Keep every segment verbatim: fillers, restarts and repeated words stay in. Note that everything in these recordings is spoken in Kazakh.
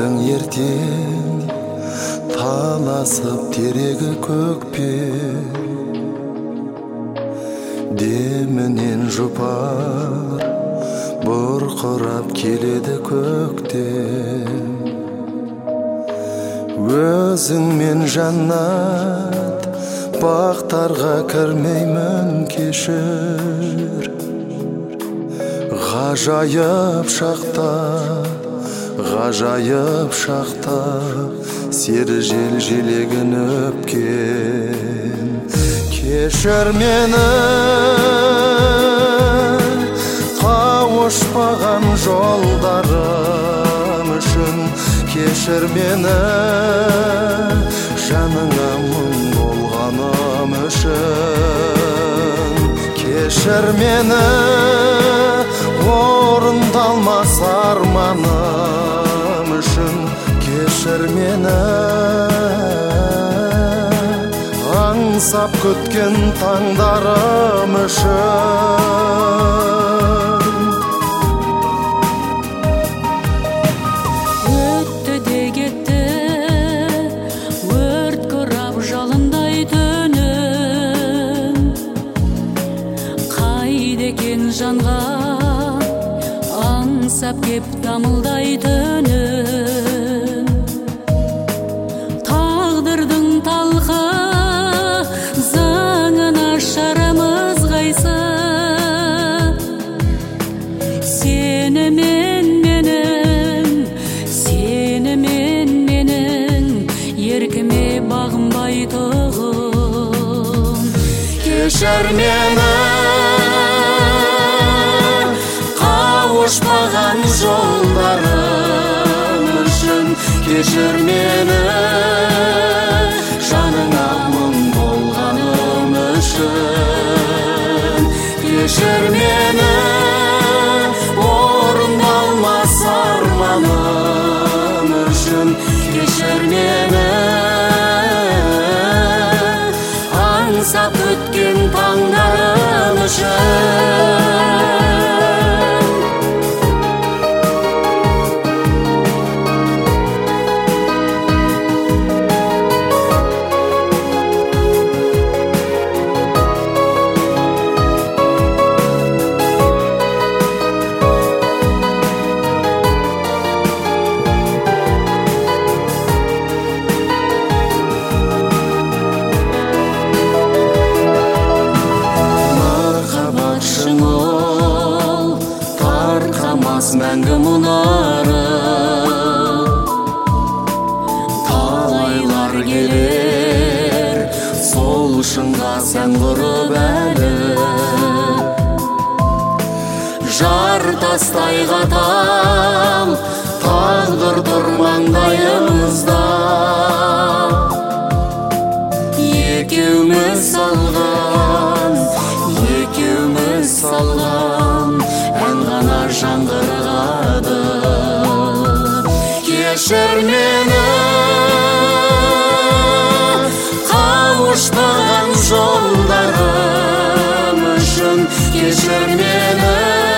ертең ертең таласып терегі көкпе, демінен жұпар бұрқырап келеді көктем. Өзіңмен жаннат бақтарға кірмеймін, кешір. Ғажайып шақта, ғажайып шақта сері жел желегін өпкен. Кешір мені қауышпаған жолдарым үшін, кешір мені жаныңа мұң болғаным үшін. Кешір мені орындалмас арманым үшін, кешір мені аңсап күткен таңдарым үшін. Өтті де кетті өрт құрап жалындай түнім, қайда екен жанға аңсап кеп дамылдай түнім. Тағдырдың талқы заңына шарамыз қайсы, сенімен менің, сенімен менің еркіме бағынбай тұғым. Кешір мені қауышпаған жолдарым үшін, кешір мені жаныңа мұң болғаным үшін. Кешір мені орындалмас арманым үшін, кешір мені аңсап өткен таңдарым үшін. Мәңгі мұнары талайлар келер, сол шыңға сән құрып әлі. Жар тастай қатал тағдыр тұр маңдайымызда, екеуміз салған, екеуміз салған ән ғана жаңғырғады. Кешір мені қауышпаған жолдарым үшін, кешір мені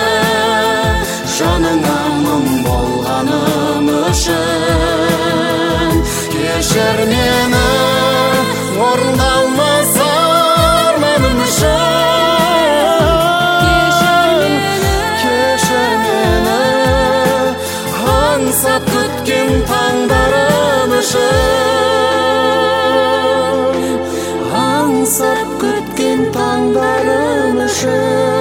жаныңа мұң болғаным үшін. Кешір мені орындалмас арманым үшін. Аңсап күткен таңдарым үшін, аңсап күткен таңдарым үшін.